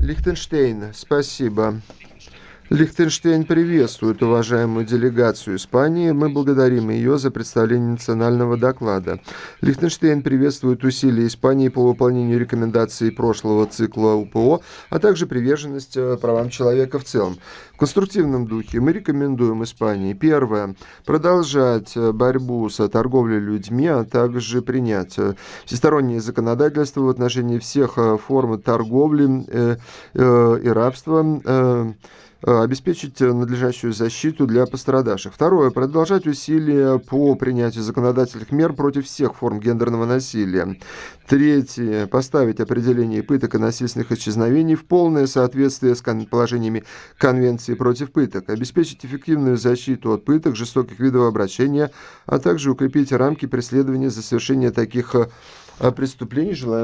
Лихтенштейн, спасибо. Лихтенштейн приветствует уважаемую делегацию Испании. Мы благодарим ее за представление национального доклада. Лихтенштейн приветствует усилия Испании по выполнению рекомендаций прошлого цикла УПО, а также приверженность правам человека в целом. В конструктивном духе мы рекомендуем Испании: первое — продолжать борьбу с торговлей людьми, а также принять всестороннее законодательство в отношении всех форм торговли и рабства, обеспечить надлежащую защиту для пострадавших. Второе — продолжать усилия по принятию законодательных мер против всех форм гендерного насилия. Третье — поставить определение пыток и насильственных исчезновений в полное соответствие с положениями Конвенции против пыток. Обеспечить эффективную защиту от пыток, жестоких видов обращения, а также укрепить рамки преследования за совершение таких преступлений. Желаем